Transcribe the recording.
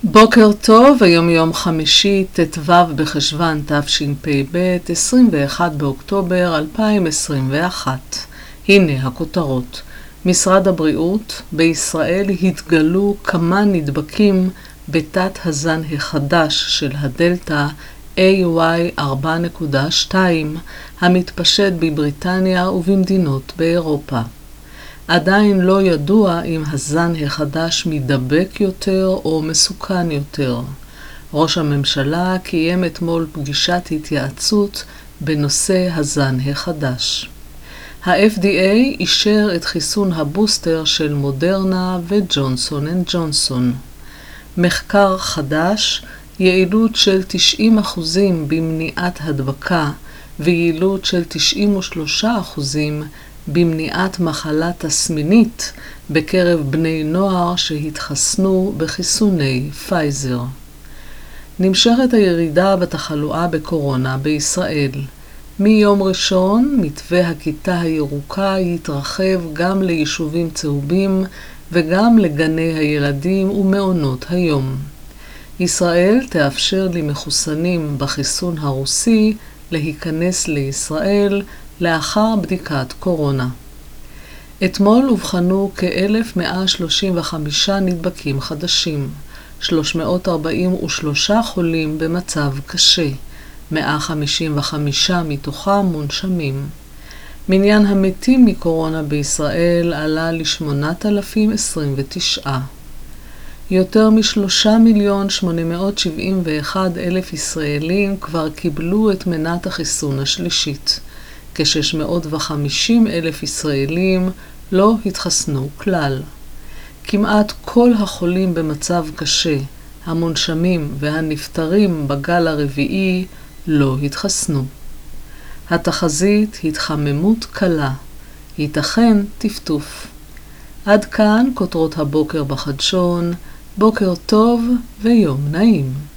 בוקר טוב, היום יום חמישי, ט"ו בחשוון תשפ"ב, 21 באוקטובר 2021. הנה הכותרות. משרד הבריאות, בישראל התגלו כמה נדבקים בתת הזן החדש של הדלתא AY4.2 המתפשט בבריטניה ובמדינות באירופה. עדיין לא ידוע אם הזן החדש מדבק יותר או מסוכן יותר. ראש הממשלה קיים אתמול פגישת התייעצות בנושא הזן החדש. ה-FDA אישר את חיסון הבוסטר של מודרנה וג'ונסון אנד ג'ונסון. מחקר חדש, יעילות של 90% במניעת הדבקה ויעילות של 93% במניעת מחלה תסמינית בקרב בני נוער שהתחסנו בחיסוני פייזר. נמשכת הירידה בתחלואה בקורונה בישראל. מיום ראשון, מתווה הכיתה הירוקה יתרחב גם ליישובים צהובים וגם לגני הילדים ומעונות היום. ישראל תאפשר למחוסנים בחיסון הרוסי להיכנס לישראל לאחר בדיקת קורונה. אתמול הובחנו כ-1,135 נדבקים חדשים, 343 חולים במצב קשה, 155 מתוכם מונשמים. מניין המתים מקורונה בישראל עלה ל-8,029. יותר מ3,871,000 ישראלים כבר קיבלו את מנת החיסון השלישית. כ-650,000 ישראלים לא התחסנו כלל. כמעט כל החולים במצב קשה, המונשמים והנפטרים בגל הרביעי לא התחסנו. התחזית התחממות קלה, ייתכן טפטוף. עד כאן כותרות הבוקר בחדשון, בוקר טוב ויום נעים.